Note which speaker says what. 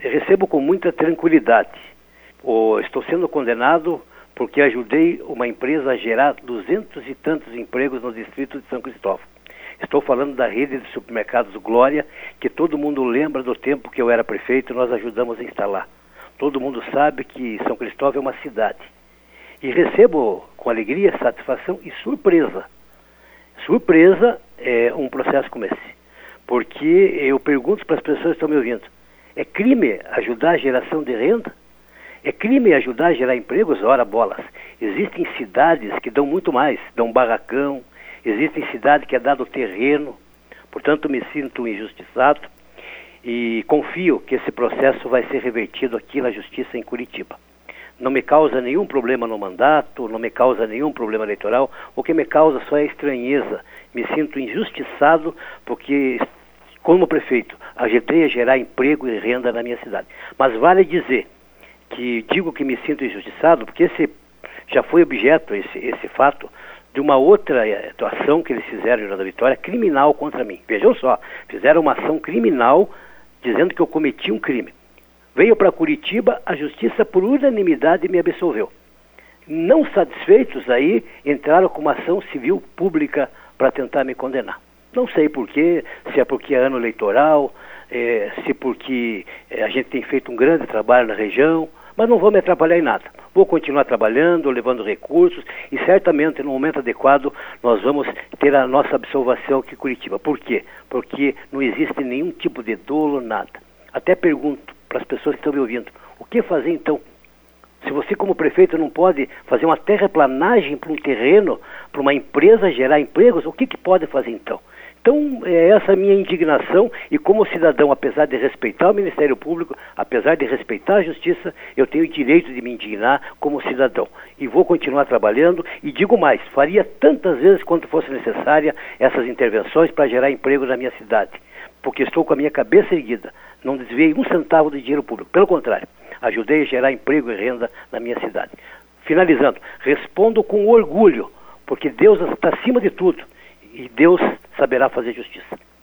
Speaker 1: recebo com muita tranquilidade. Estou sendo condenado porque ajudei uma empresa a gerar 200 e tantos empregos no distrito de São Cristóvão. Estou falando da rede de supermercados Glória, que todo mundo lembra do tempo que eu era prefeito e nós ajudamos a instalar. Todo mundo sabe que São Cristóvão é uma cidade. E recebo com alegria, satisfação e surpresa. Surpresa é um processo como esse. Porque eu pergunto para as pessoas que estão me ouvindo, é crime ajudar a geração de renda? É crime ajudar a gerar empregos? Ora, bolas. Existem cidades que dão muito mais, dão barracão, existem cidades que é dado terreno, portanto me sinto injustiçado e confio que esse processo vai ser revertido aqui na Justiça em Curitiba. Não me causa nenhum problema no mandato, não me causa nenhum problema eleitoral, o que me causa só é estranheza. Me sinto injustiçado porque, como prefeito, ajudei a gerar emprego e renda na minha cidade. Mas vale dizer que digo que me sinto injustiçado porque esse já foi objeto, esse fato, de uma outra atuação que eles fizeram em Rio da Vitória, criminal contra mim. Vejam só, fizeram uma ação criminal dizendo que eu cometi um crime. Veio para Curitiba, a justiça por unanimidade me absolveu. Não satisfeitos aí, entraram com uma ação civil pública para tentar me condenar. Não sei porquê, se é porque é ano eleitoral, se porque a gente tem feito um grande trabalho na região, mas não vou me atrapalhar em nada. Vou continuar trabalhando, levando recursos e certamente no momento adequado nós vamos ter a nossa absolvação aqui em Curitiba. Por quê? Porque não existe nenhum tipo de dolo, nada. Até pergunto para as pessoas que estão me ouvindo, o que fazer então? Se você como prefeito não pode fazer uma terraplanagem para um terreno, para uma empresa gerar empregos, o que pode fazer então? Então, é essa a minha indignação e como cidadão, apesar de respeitar o Ministério Público, apesar de respeitar a Justiça, eu tenho o direito de me indignar como cidadão. E vou continuar trabalhando e digo mais, faria tantas vezes quanto fosse necessária essas intervenções para gerar emprego na minha cidade. Porque estou com a minha cabeça erguida, não desviei um centavo de dinheiro público, pelo contrário, ajudei a gerar emprego e renda na minha cidade. Finalizando, respondo com orgulho, porque Deus está acima de tudo. E Deus saberá fazer justiça.